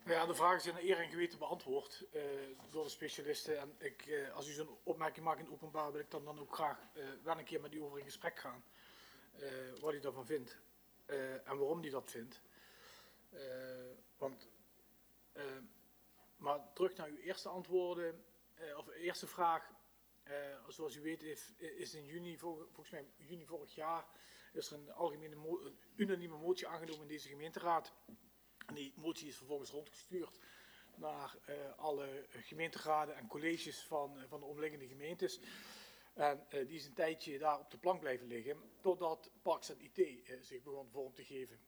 Ja, de vragen zijn naar eer en geweten beantwoord door de specialisten. En als u zo'n opmerking maakt in het openbaar, wil ik dan ook graag wel een keer met u over in gesprek gaan. Wat u daarvan vindt en waarom u dat vindt. Maar terug naar uw eerste antwoorden, of eerste vraag. Zoals u weet is in juni, volgens mij juni vorig jaar, is er een unanieme motie aangenomen in deze gemeenteraad. En die motie is vervolgens rondgestuurd naar alle gemeenteraden en colleges van de omliggende gemeentes. En die is een tijdje daar op de plank blijven liggen, totdat Parks en IT zich begon vorm te geven.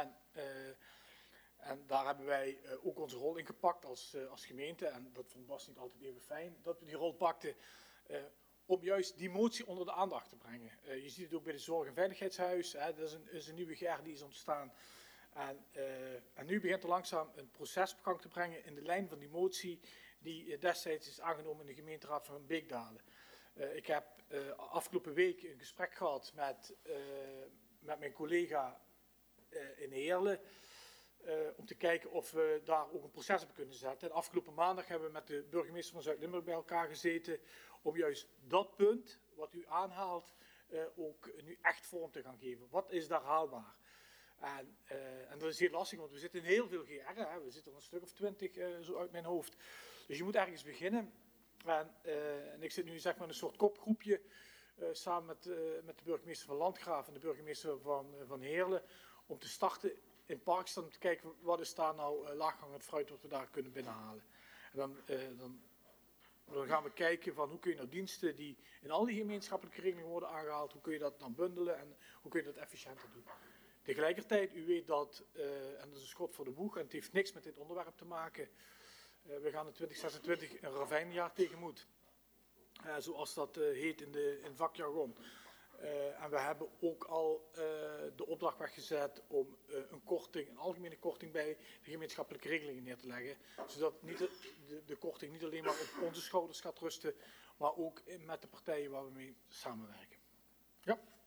En daar hebben wij ook onze rol in gepakt als gemeente. En dat vond Bas niet altijd even fijn, dat we die rol pakten om juist die motie onder de aandacht te brengen. Je ziet het ook bij de Zorg- en Veiligheidshuis. Hè, dat is een nieuwe GR die is ontstaan. En nu begint er langzaam een proces op gang te brengen in de lijn van die motie die destijds is aangenomen in de gemeenteraad van Beekdalen. Ik heb afgelopen week een gesprek gehad met mijn collega in Heerlen. Om te kijken of we daar ook een proces op kunnen zetten. En afgelopen maandag hebben we met de burgemeester van Zuid-Limburg bij elkaar gezeten om juist dat punt wat u aanhaalt ook nu echt vorm te gaan geven. Wat is daar haalbaar? En dat is heel lastig, want we zitten in heel veel GR'en. Hè. We zitten er een stuk of 20 zo uit mijn hoofd. Dus je moet ergens beginnen. En ik zit nu zeg maar in een soort kopgroepje samen met de burgemeester van Landgraaf en de burgemeester van Heerlen om te starten in Parkstad om te kijken wat is daar nou laaghangend fruit wat we daar kunnen binnenhalen. En dan gaan we kijken van hoe kun je nou diensten die in al die gemeenschappelijke regelingen worden aangehaald, hoe kun je dat dan bundelen en hoe kun je dat efficiënter doen. Tegelijkertijd, u weet dat, en dat is een schot voor de boeg en het heeft niks met dit onderwerp te maken, we gaan in 2026 een ravijnjaar tegemoet. Zoals dat heet in het vakjargon. En we hebben ook al de opdracht weggezet om een algemene korting bij de gemeenschappelijke regelingen neer te leggen. Zodat de korting niet alleen maar op onze schouders gaat rusten, maar ook met de partijen waar we mee samenwerken. Ja.